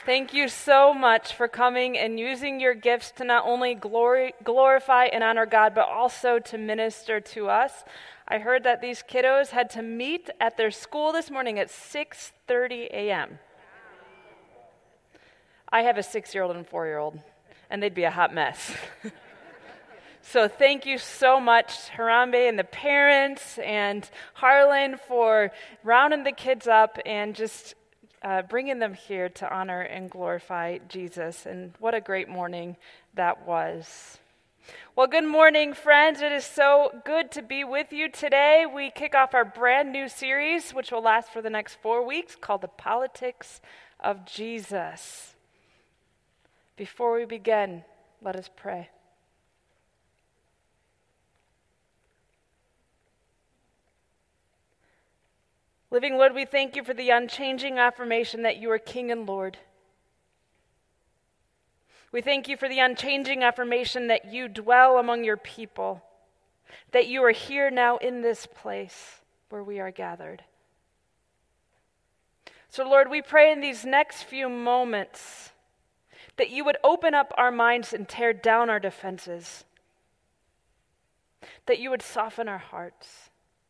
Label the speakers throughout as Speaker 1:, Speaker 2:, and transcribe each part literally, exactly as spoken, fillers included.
Speaker 1: Thank you so much for coming and using your gifts to not only glory, glorify and honor God, but also to minister to us. I heard that these kiddos had to meet at their school this morning at six thirty a.m. I have a six-year-old and a four-year-old, and they'd be a hot mess. So thank you so much, Harambe and the parents, and Harlan for rounding the kids up and just uh, bringing them here to honor and glorify Jesus. And what a great morning that was. Well, good morning, friends. It is so good to be with you today. We kick off our brand new series, which will last for the next four weeks, called The Politics of Jesus. Before we begin, let us pray. Living Lord, we thank you for the unchanging affirmation that you are King and Lord. We thank you for the unchanging affirmation that you dwell among your people, that you are here now in this place where we are gathered. So Lord, we pray in these next few moments that you would open up our minds and tear down our defenses, that you would soften our hearts.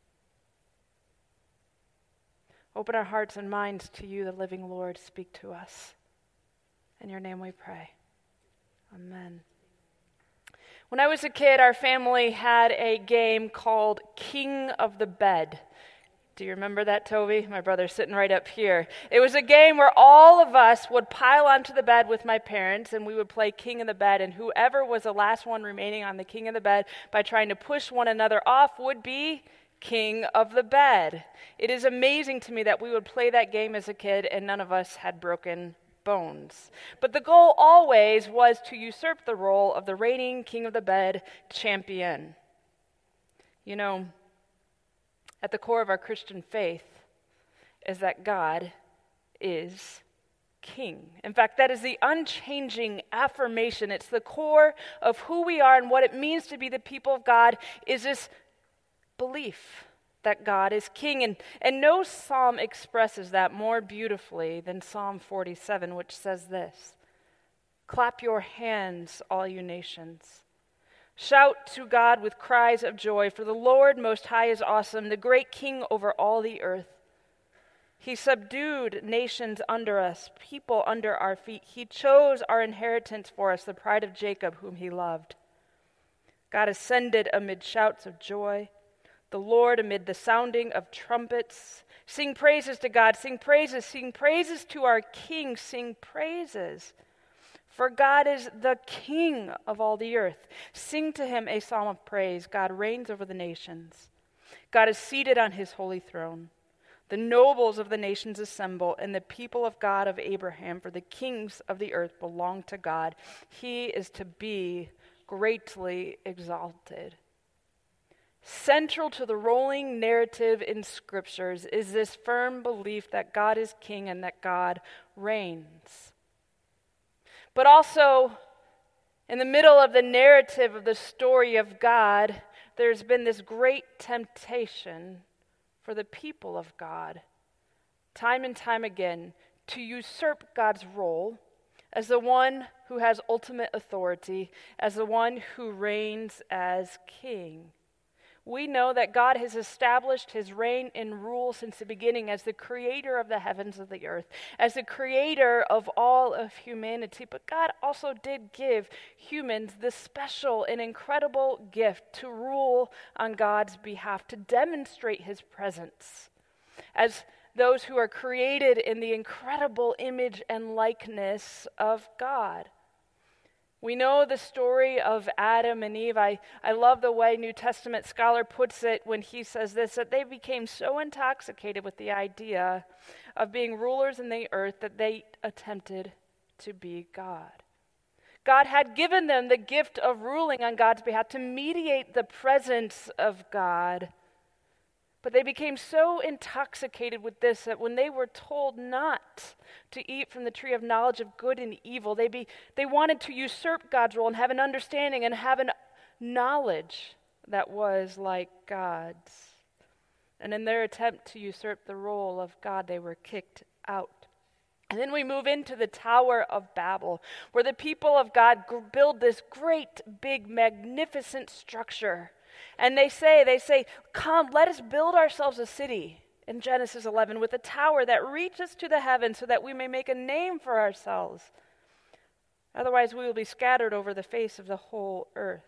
Speaker 1: Open our hearts and minds to you, the living Lord. Speak to us. In your name we pray. Amen. When I was a kid, our family had a game called King of the Bed. Do you remember that, Toby? My brother's sitting right up here. It was a game where all of us would pile onto the bed with my parents, and we would play King of the Bed, and whoever was the last one remaining on the King of the Bed by trying to push one another off would be King of the Bed. It is amazing to me that we would play that game as a kid and none of us had broken bones. But the goal always was to usurp the role of the reigning King of the Bed champion. You know, at the core of our Christian faith is that God is King. In fact, that is the unchanging affirmation. It's the core of who we are and what it means to be the people of God is this belief that God is King. And, and no psalm expresses that more beautifully than Psalm forty-seven, which says this: "Clap your hands, all you nations. Shout to God with cries of joy, for the Lord Most High is awesome, the great King over all the earth. He subdued nations under us, people under our feet. He chose our inheritance for us, the pride of Jacob, whom he loved. God ascended amid shouts of joy, the Lord amid the sounding of trumpets. Sing praises to God, sing praises, sing praises to our King, sing praises. For God is the King of all the earth. Sing to him a psalm of praise. God reigns over the nations. God is seated on his holy throne. The nobles of the nations assemble, and the people of God of Abraham, for the kings of the earth belong to God. He is to be greatly exalted." Central to the rolling narrative in scriptures is this firm belief that God is King and that God reigns. But also, in the middle of the narrative of the story of God, there's been this great temptation for the people of God, time and time again, to usurp God's role as the one who has ultimate authority, as the one who reigns as King. We know that God has established his reign and rule since the beginning as the creator of the heavens and the earth, as the creator of all of humanity. But God also did give humans this special and incredible gift to rule on God's behalf, to demonstrate his presence as those who are created in the incredible image and likeness of God. We know the story of Adam and Eve. I, I love the way New Testament scholar puts it when he says this, that they became so intoxicated with the idea of being rulers in the earth that they attempted to be God. God had given them the gift of ruling on God's behalf to mediate the presence of God. But they became so intoxicated with this that when they were told not to eat from the tree of knowledge of good and evil, they be, they wanted to usurp God's role and have an understanding and have an knowledge that was like God's. And in their attempt to usurp the role of God, they were kicked out And then we move into the Tower of Babel, where the people of God g- build this great, big, magnificent structure. And they say, they say, come, let us build ourselves a city, in Genesis eleven, with a tower that reaches to the heavens so that we may make a name for ourselves. Otherwise, we will be scattered over the face of the whole earth.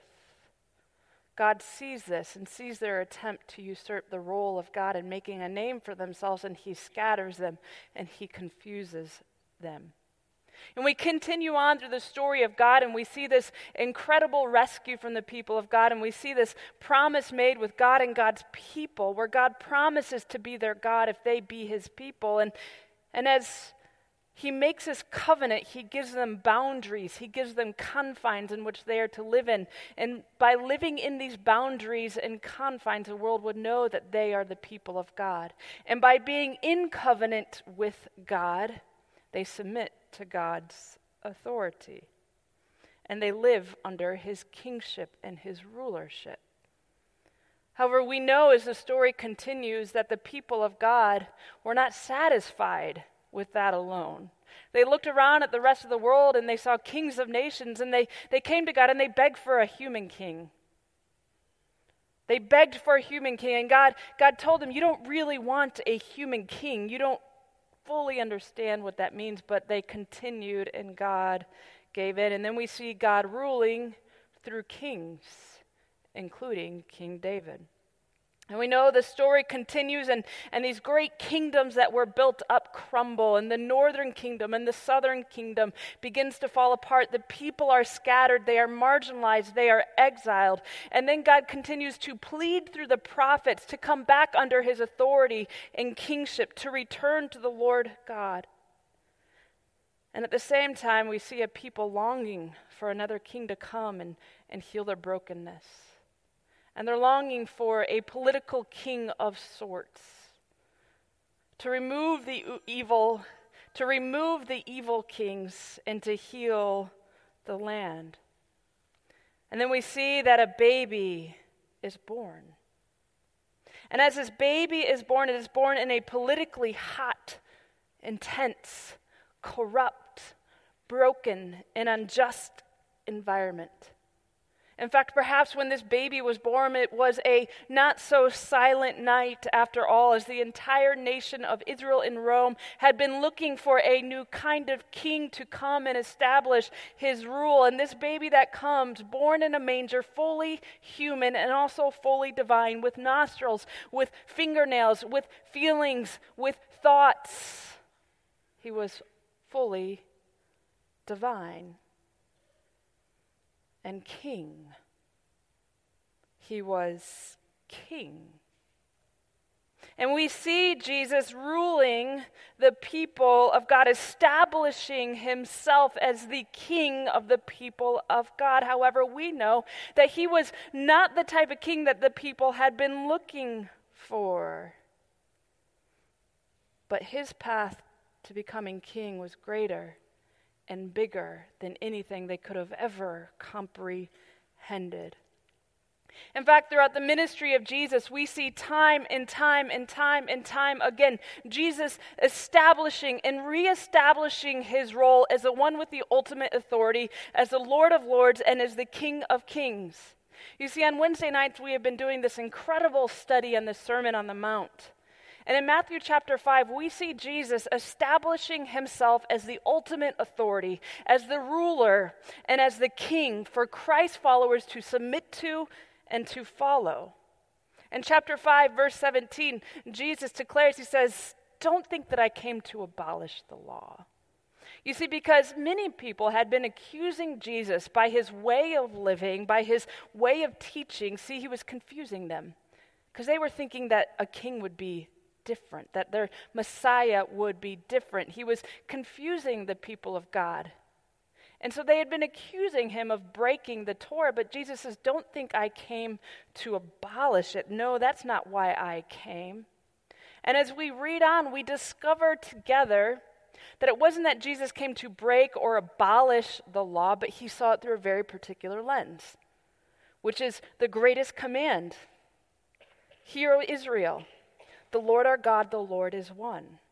Speaker 1: God sees this and sees their attempt to usurp the role of God in making a name for themselves, and he scatters them and he confuses them. And we continue on through the story of God, and we see this incredible rescue from the people of God, and we see this promise made with God and God's people, where God promises to be their God if they be his people. And, and as he makes his covenant, he gives them boundaries. He gives them confines in which they are to live in. And by living in these boundaries and confines, the world would know that they are the people of God. And by being in covenant with God, they submit to God's authority. And they live under his kingship and his rulership. However, we know as the story continues that the people of God were not satisfied with that alone. They looked around at the rest of the world and they saw kings of nations, and they, they came to God and they begged for a human king. They begged for a human king, and God, God told them, you don't really want a human king. You don't fully understand what that means, but they continued and God gave in. And then we see God ruling through kings, including King David. And we know the story continues, and, and these great kingdoms that were built up crumble, and the northern kingdom and the southern kingdom begins to fall apart. The people are scattered, they are marginalized, they are exiled. And then God continues to plead through the prophets to come back under his authority and kingship, to return to the Lord God. And at the same time, we see a people longing for another king to come and, and heal their brokenness. And they're longing for a political king of sorts to remove the evil, to remove the evil kings and to heal the land. And then we see that a baby is born. And as this baby is born, it is born in a politically hot, intense, corrupt, broken, and unjust environment. In fact, perhaps when this baby was born, it was a not-so-silent night after all, as the entire nation of Israel and Rome had been looking for a new kind of king to come and establish his rule. And this baby that comes, born in a manger, fully human and also fully divine, with nostrils, with fingernails, with feelings, with thoughts, he was fully divine and king. He was king. And we see Jesus ruling the people of God, establishing himself as the king of the people of God. However, we know that he was not the type of king that the people had been looking for. But his path to becoming king was greater and bigger than anything they could have ever comprehended. In fact, throughout the ministry of Jesus, we see time and time and time and time again, Jesus establishing and reestablishing his role as the one with the ultimate authority, as the Lord of Lords, and as the King of Kings. You see, on Wednesday nights, we have been doing this incredible study on the Sermon on the Mount. And in Matthew chapter five, we see Jesus establishing himself as the ultimate authority, as the ruler, and as the king for Christ's followers to submit to and to follow. In chapter five, verse seventeen, Jesus declares, he says, "Don't think that I came to abolish the law." You see, because many people had been accusing Jesus by his way of living, by his way of teaching. See, he was confusing them because they were thinking that a king would be different, that their Messiah would be different. He was confusing the people of God. And so they had been accusing him of breaking the Torah, but Jesus says, don't think I came to abolish it. No, that's not why I came. And as we read on, we discover together that it wasn't that Jesus came to break or abolish the law, but he saw it through a very particular lens, which is the greatest command. Hear, O Israel, the Lord our God, the Lord is one.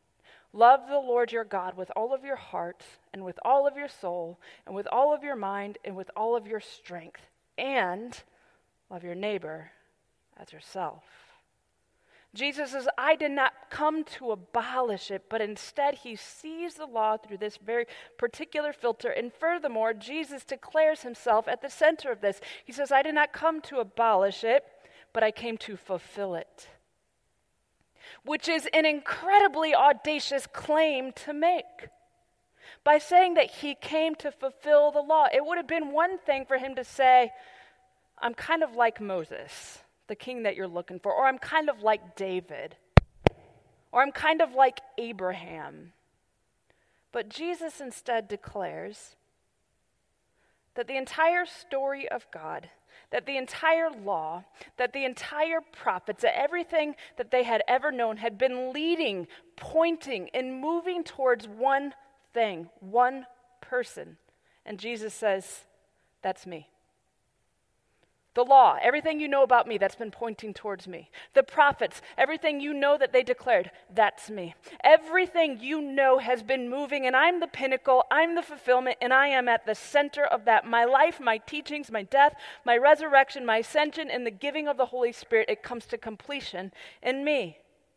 Speaker 1: Love the Lord your God with all of your heart and with all of your soul and with all of your mind and with all of your strength. And love your neighbor as yourself. Jesus says, I did not come to abolish it, but instead he sees the law through this very particular filter. And furthermore, Jesus declares himself at the center of this. He says, I did not come to abolish it, but I came to fulfill it. Which is an incredibly audacious claim to make. By saying that he came to fulfill the law, it would have been one thing for him to say, I'm kind of like Moses, the king that you're looking for, or I'm kind of like David, or I'm kind of like Abraham. But Jesus instead declares that the entire story of God, that the entire law, that the entire prophets, that everything that they had ever known had been leading, pointing, and moving towards one thing, one person. And Jesus says, that's me. The law, everything you know about me, that's been pointing towards me. The prophets, everything you know that they declared, that's me. Everything you know has been moving, and I'm the pinnacle, I'm the fulfillment, and I am at the center of that. My life, my teachings, my death, my resurrection, my ascension, and the giving of the Holy Spirit, it comes to completion in me.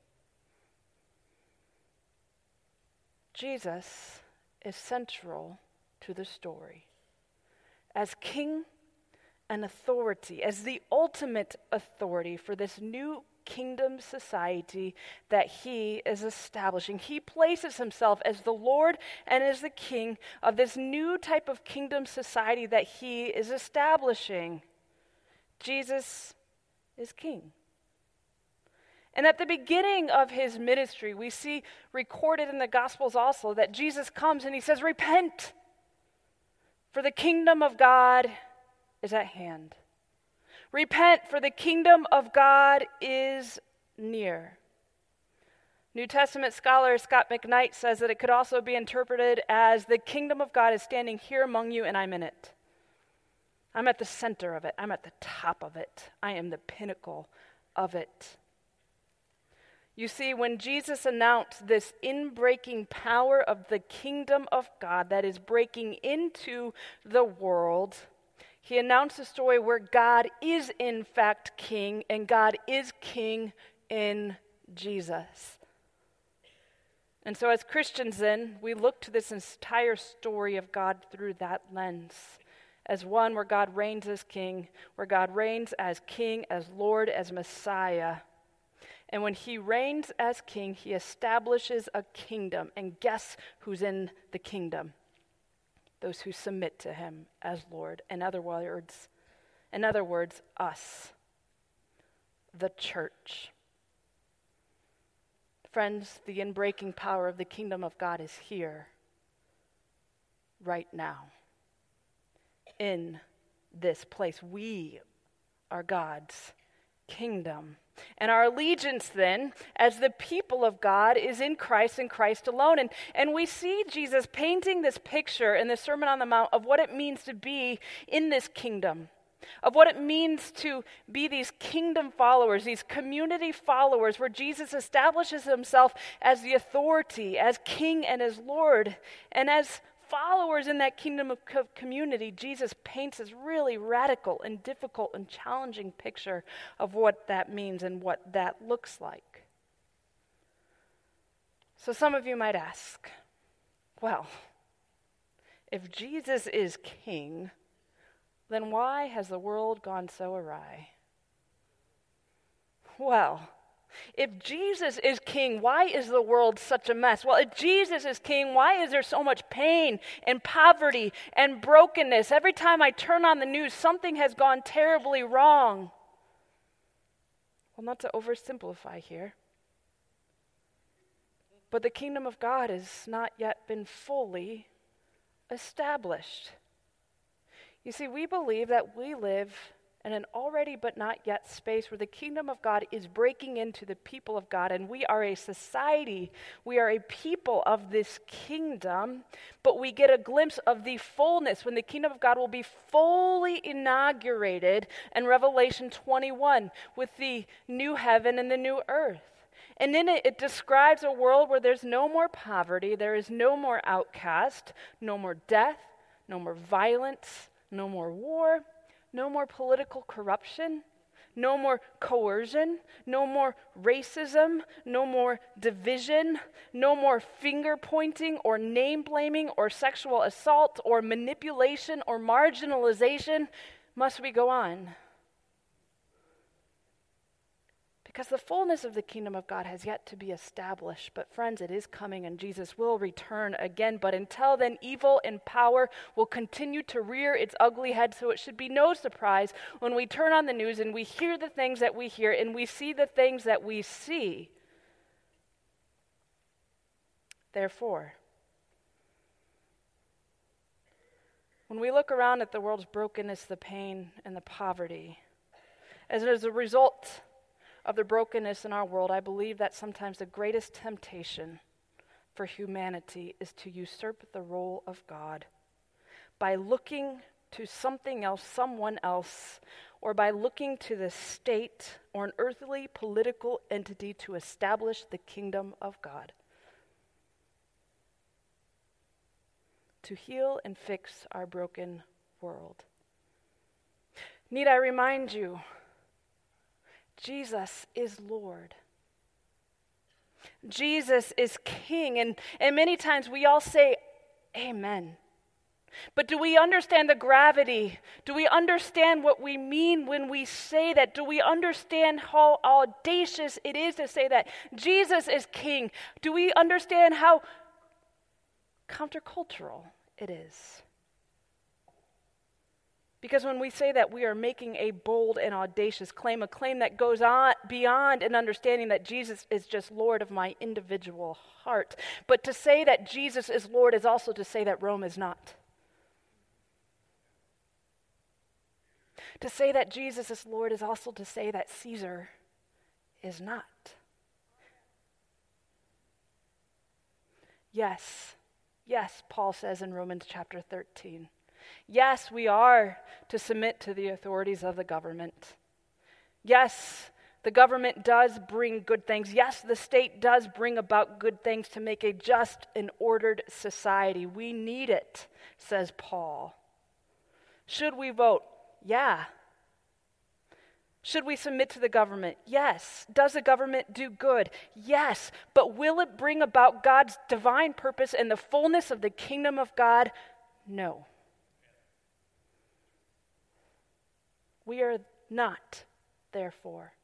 Speaker 1: Jesus is central to the story. As King and authority, as the ultimate authority for this new kingdom society that he is establishing. He places himself as the Lord and as the king of this new type of kingdom society that he is establishing. Jesus is king. And at the beginning of his ministry, we see recorded in the Gospels also that Jesus comes and he says, repent, for the kingdom of God is at hand. Repent, for the kingdom of God is near. New Testament scholar Scott McKnight says that it could also be interpreted as the kingdom of God is standing here among you and I'm in it. I'm at the center of it. I'm at the top of it. I am the pinnacle of it. You see, when Jesus announced this inbreaking power of the kingdom of God that is breaking into the world, he announced a story where God is in fact king, and God is king in Jesus. And so as Christians then, we look to this entire story of God through that lens, as one where God reigns as king, where God reigns as king, as Lord, as Messiah. And when he reigns as king, he establishes a kingdom. And guess who's in the kingdom? Those who submit to him as Lord. In other words, in other words, us, the church. Friends, the inbreaking power of the kingdom of God is here, right now, in this place. We are God's kingdom. And our allegiance then, as the people of God, is in Christ and Christ alone. And, and we see Jesus painting this picture in the Sermon on the Mount of what it means to be in this kingdom, of what it means to be these kingdom followers, these community followers, where Jesus establishes himself as the authority, as king and as Lord. And as followers in that kingdom of co- community, Jesus paints this really radical and difficult and challenging picture of what that means and what that looks like. So some of you might ask, well, if Jesus is king, then why has the world gone so awry? Well, if Jesus is king, why is the world such a mess? Well, if Jesus is king, why is there so much pain and poverty and brokenness? Every time I turn on the news, something has gone terribly wrong. Well, not to oversimplify here, but the kingdom of God has not yet been fully established. You see, we believe that we live in an already but not yet space where the kingdom of God is breaking into the people of God, and we are a society, we are a people of this kingdom, but we get a glimpse of the fullness when the kingdom of God will be fully inaugurated in Revelation twenty-one with the new heaven and the new earth. And in it, it describes a world where there's no more poverty, there is no more outcast, no more death, no more violence, no more war, no more political corruption, no more coercion, no more racism, no more division, no more finger pointing or name blaming or sexual assault or manipulation or marginalization. Must we go on? Because the fullness of the kingdom of God has yet to be established. But friends, it is coming and Jesus will return again. But until then, evil and power will continue to rear its ugly head. So it should be no surprise when we turn on the news and we hear the things that we hear and we see the things that we see. Therefore, when we look around at the world's brokenness, the pain, and the poverty, as as a result of the brokenness in our world, I believe that sometimes the greatest temptation for humanity is to usurp the role of God by looking to something else, someone else, or by looking to the state or an earthly political entity to establish the kingdom of God, to heal and fix our broken world. Need I remind you, Jesus is Lord. Jesus is King. And, and many times we all say, Amen. But do we understand the gravity? Do we understand what we mean when we say that? Do we understand how audacious it is to say that Jesus is King? Do we understand how countercultural it is? Because when we say that, we are making a bold and audacious claim, a claim that goes on beyond an understanding that Jesus is just Lord of my individual heart. But to say that Jesus is Lord is also to say that Rome is not. To say that Jesus is Lord is also to say that Caesar is not. Yes, yes, Paul says in Romans chapter thirteen. Yes, we are to submit to the authorities of the government. Yes, the government does bring good things. Yes, the state does bring about good things to make a just and ordered society. We need it, says Paul. Should we vote? Yeah. Should we submit to the government? Yes. Does the government do good? Yes. But will it bring about God's divine purpose and the fullness of the kingdom of God? No. We are not, therefore.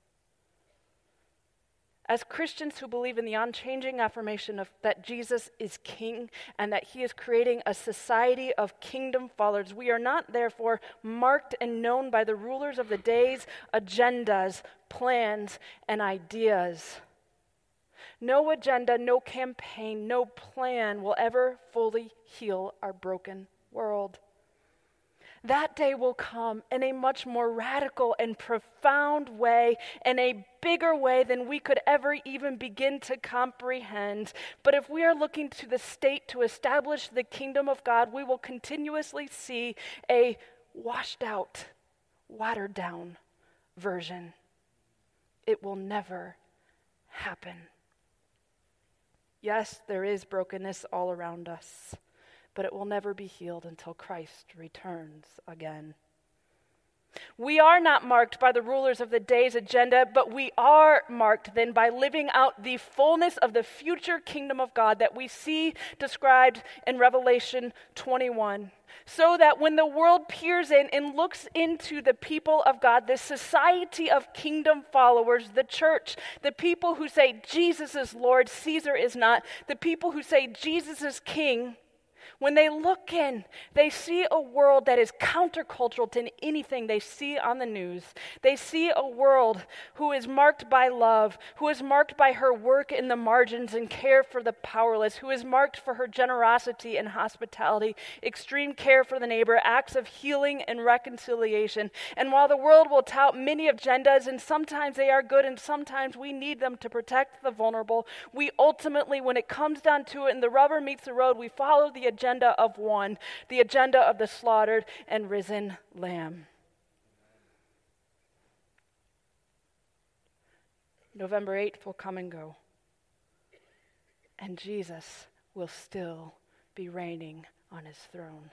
Speaker 1: As Christians who believe in the unchanging affirmation of that Jesus is King and that he is creating a society of kingdom followers, we are not, therefore, marked and known by the rulers of the day's agendas, plans, and ideas. No agenda, no campaign, no plan will ever fully heal our broken world. That day will come in a much more radical and profound way, in a bigger way than we could ever even begin to comprehend. But if we are looking to the state to establish the kingdom of God, we will continuously see a washed out, watered down version. It will never happen. Yes, there is brokenness all around us, but it will never be healed until Christ returns again. We are not marked by the rulers of the day's agenda, but we are marked then by living out the fullness of the future kingdom of God that we see described in Revelation twenty-one. So that when the world peers in and looks into the people of God, this society of kingdom followers, the church, the people who say Jesus is Lord, Caesar is not, the people who say Jesus is King, when they look in, they see a world that is countercultural to anything they see on the news. They see a world who is marked by love, who is marked by her work in the margins and care for the powerless, who is marked for her generosity and hospitality, extreme care for the neighbor, acts of healing and reconciliation. And while the world will tout many agendas, and sometimes they are good and sometimes we need them to protect the vulnerable, we ultimately, when it comes down to it and the rubber meets the road, we follow the agenda of one, the agenda of the slaughtered and risen Lamb. November eighth will come and go, and Jesus will still be reigning on his throne.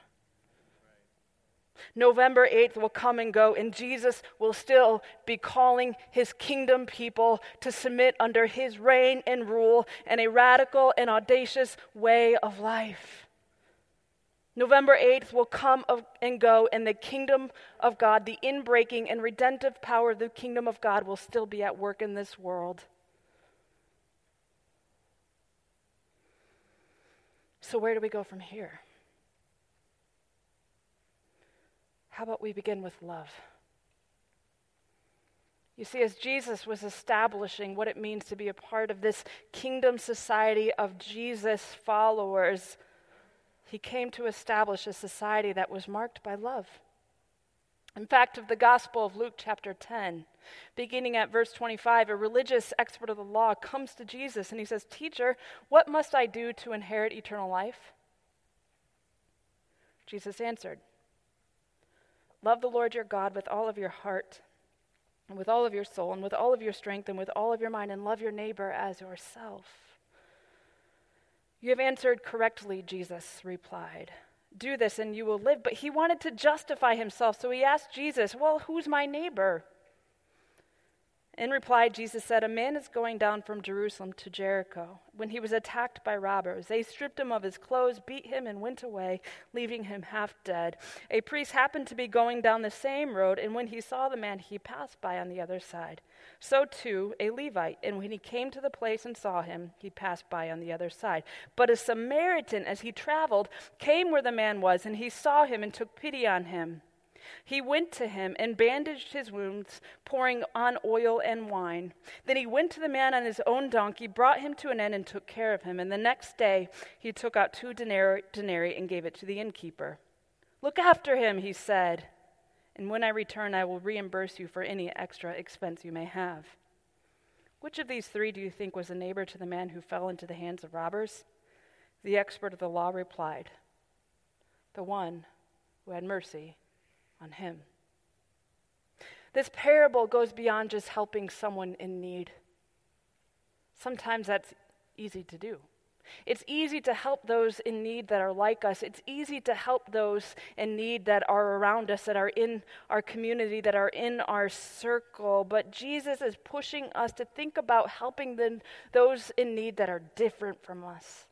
Speaker 1: November eighth will come and go, and Jesus will still be calling his kingdom people to submit under his reign and rule in a radical and audacious way of life. November eighth will come and go, and the kingdom of God, the inbreaking and redemptive power of the kingdom of God, will still be at work in this world. So where do we go from here? How about we begin with love? You see, as Jesus was establishing what it means to be a part of this kingdom society of Jesus followers, he came to establish a society that was marked by love. In fact, of the Gospel of Luke chapter ten, beginning at verse twenty-five, a religious expert of the law comes to Jesus and he says, "Teacher, what must I do to inherit eternal life?" Jesus answered, "Love the Lord your God with all of your heart, and with all of your soul, and with all of your strength, and with all of your mind, and love your neighbor as yourself." "You have answered correctly," Jesus replied. "Do this and you will live." But he wanted to justify himself, so he asked Jesus, "Well, who's my neighbor?" In reply, Jesus said, "A man is going down from Jerusalem to Jericho when he was attacked by robbers. They stripped him of his clothes, beat him, and went away, leaving him half dead. A priest happened to be going down the same road, and when he saw the man, he passed by on the other side. So too, a Levite, and when he came to the place and saw him, he passed by on the other side. But a Samaritan, as he traveled, came where the man was, and he saw him and took pity on him. He went to him and bandaged his wounds, pouring on oil and wine. Then he went to the man on his own donkey, brought him to an inn, and took care of him. And the next day he took out two denarii, denarii and gave it to the innkeeper. 'Look after him,' he said, 'and when I return I will reimburse you for any extra expense you may have.' Which of these three do you think was a neighbor to the man who fell into the hands of robbers?" The expert of the law replied, "The one who had mercy on him." This parable goes beyond just helping someone in need. Sometimes that's easy to do. It's easy to help those in need that are like us. It's easy to help those in need that are around us, that are in our community, that are in our circle. But Jesus is pushing us to think about helping the, those in need that are different from us.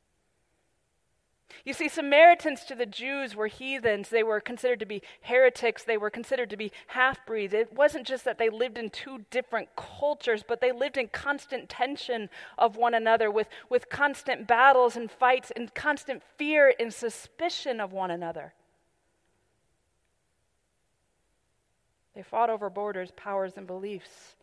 Speaker 1: You see, Samaritans to the Jews were heathens. They were considered to be heretics. They were considered to be half-breeds. It wasn't just that they lived in two different cultures, but they lived in constant tension of one another, with, with constant battles and fights and constant fear and suspicion of one another. They fought over borders, powers, and beliefs.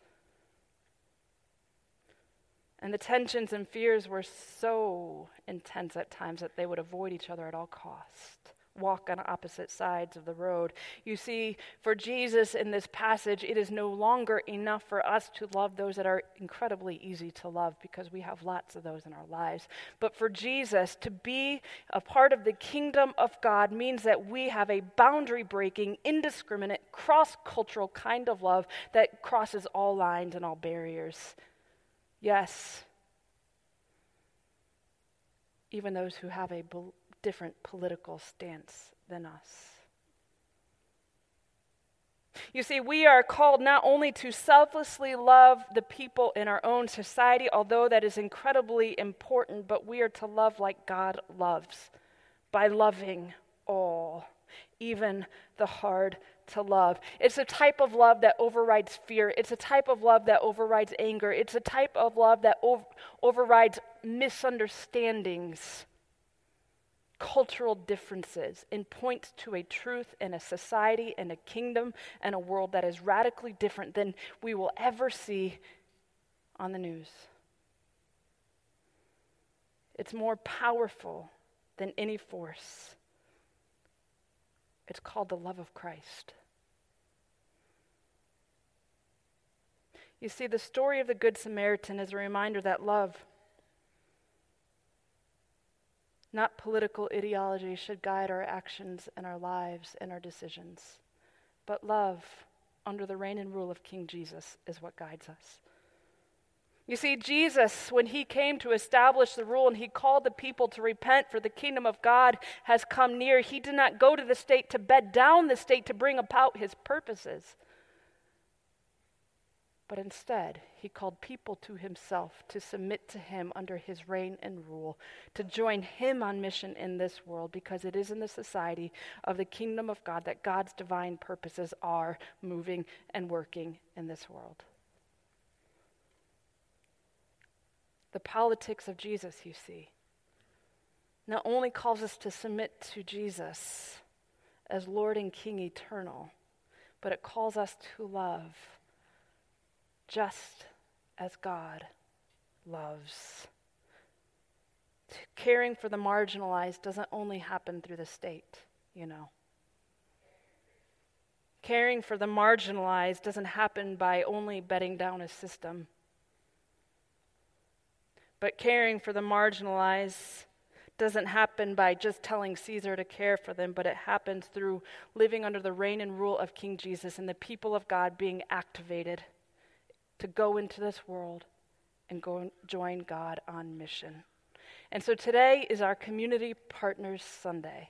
Speaker 1: And the tensions and fears were so intense at times that they would avoid each other at all costs, walk on opposite sides of the road. You see, for Jesus in this passage, it is no longer enough for us to love those that are incredibly easy to love, because we have lots of those in our lives. But for Jesus, to be a part of the kingdom of God means that we have a boundary-breaking, indiscriminate, cross-cultural kind of love that crosses all lines and all barriers. Yes, even those who have a bel- different political stance than us. You see, we are called not only to selflessly love the people in our own society, although that is incredibly important, but we are to love like God loves, by loving all, even the hard to love. It's a type of love that overrides fear. It's a type of love that overrides anger. It's a type of love that ov- overrides misunderstandings, cultural differences, and points to a truth and a society and a kingdom and a world that is radically different than we will ever see on the news. It's more powerful than any force. It's called the love of Christ. You see, the story of the Good Samaritan is a reminder that love, not political ideology, should guide our actions and our lives and our decisions. But love, under the reign and rule of King Jesus, is what guides us. You see, Jesus, when he came to establish the rule and he called the people to repent for the kingdom of God has come near, he did not go to the state to bed down the state to bring about his purposes. But instead, he called people to himself to submit to him under his reign and rule, to join him on mission in this world, because it is in the society of the kingdom of God that God's divine purposes are moving and working in this world. The politics of Jesus, you see, not only calls us to submit to Jesus as Lord and King eternal, but it calls us to love just as God loves. Caring for the marginalized doesn't only happen through the state, you know. Caring for the marginalized doesn't happen by only bedding down a system. But caring for the marginalized doesn't happen by just telling Caesar to care for them, but it happens through living under the reign and rule of King Jesus and the people of God being activated to go into this world and go and join God on mission. And so today is our Community Partners Sunday.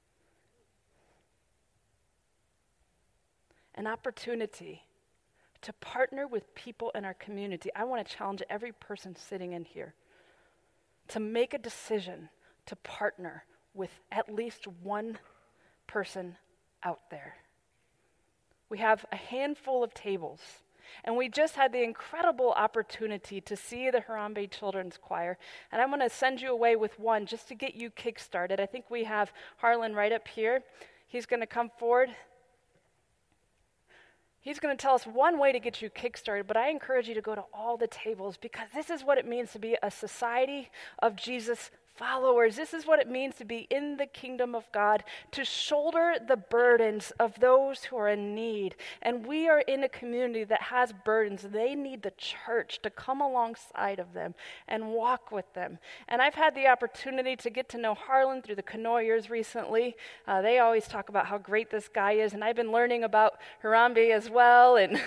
Speaker 1: An opportunity to partner with people in our community. I want to challenge every person sitting in here to make a decision to partner with at least one person out there. We have a handful of tables, and we just had the incredible opportunity to see the Harambe Children's Choir, and I'm going to send you away with one just to get you kick-started. I think we have Harlan right up here. He's going to come forward. He's going to tell us one way to get you kick-started, but I encourage you to go to all the tables, because this is what it means to be a society of Jesus followers. This is what it means to be in the kingdom of God, to shoulder the burdens of those who are in need. And we are in a community that has burdens. They need the church to come alongside of them and walk with them. And I've had the opportunity to get to know Harlan through the Canoyers recently. Uh, they always talk about how great this guy is, and I've been learning about Harambe as well. And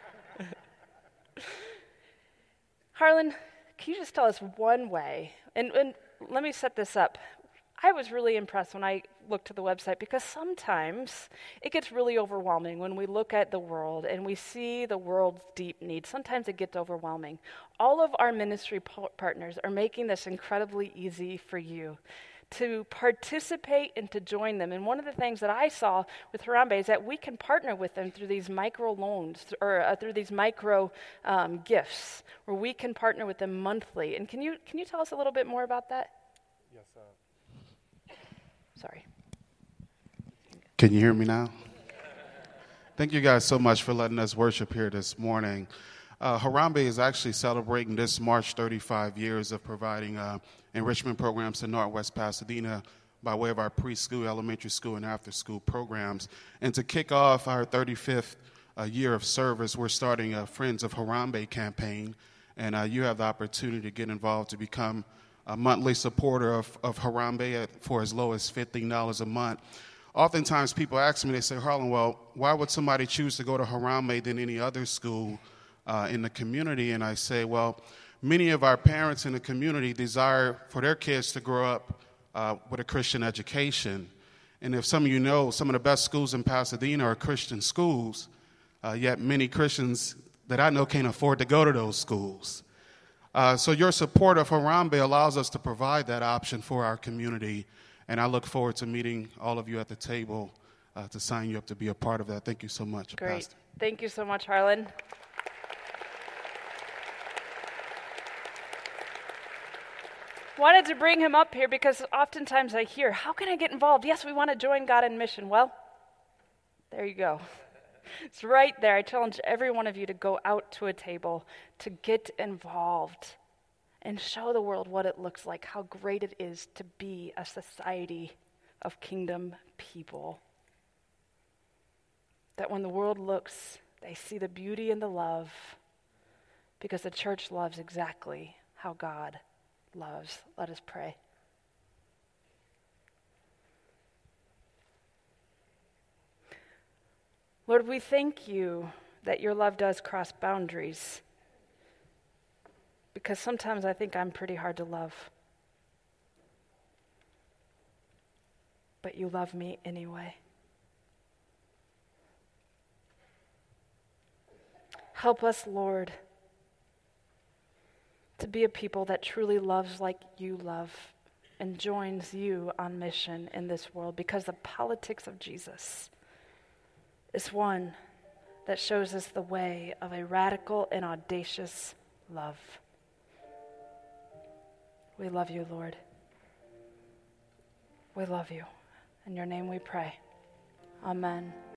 Speaker 1: Harlan, can you just tell us one way? And, and let me set this up. I was really impressed when I looked at the website, because sometimes it gets really overwhelming when we look at the world and we see the world's deep needs. Sometimes it gets overwhelming. All of our ministry po- partners are making this incredibly easy for you to participate and to join them. And one of the things that I saw with Harambe is that we can partner with them through these micro loans or uh, through these micro um, gifts, where we can partner with them monthly. And can you can you tell us a little bit more about that?
Speaker 2: Yes, sir.
Speaker 1: Sorry.
Speaker 2: Can you hear me now? Thank you guys so much for letting us worship here this morning. Uh, Harambe is actually celebrating this March thirty-five years of providing uh, enrichment programs to Northwest Pasadena by way of our preschool, elementary school, and after-school programs. And to kick off our thirty-fifth uh, year of service, we're starting a Friends of Harambe campaign, and uh, you have the opportunity to get involved to become a monthly supporter of, of Harambe at, for as low as fifteen dollars a month. Oftentimes people ask me, they say, Harlan, well, why would somebody choose to go to Harambe than any other school uh, in the community? And I say, well, many of our parents in the community desire for their kids to grow up uh, with a Christian education. And if some of you know, some of the best schools in Pasadena are Christian schools, uh, yet many Christians that I know can't afford to go to those schools. Uh, so your support of Harambe allows us to provide that option for our community. And I look forward to meeting all of you at the table uh, to sign you up to be a part of that. Thank you so much,
Speaker 1: Great.
Speaker 2: Pastor.
Speaker 1: Thank you so much, Harlan. Wanted to bring him up here because oftentimes I hear, how can I get involved? Yes, we want to join God in mission. Well, there you go. It's right there. I challenge every one of you to go out to a table, to get involved, and show the world what it looks like, how great it is to be a society of kingdom people. That when the world looks, they see the beauty and the love, because the church loves exactly how God loves. Let us pray. Lord, we thank you that your love does cross boundaries. because sometimes I think I'm pretty hard to love. But you love me anyway. Help us, Lord, to be a people that truly loves like you love and joins you on mission in this world, because the politics of Jesus is one that shows us the way of a radical and audacious love. We love you, Lord. We love you. In your name we pray. Amen.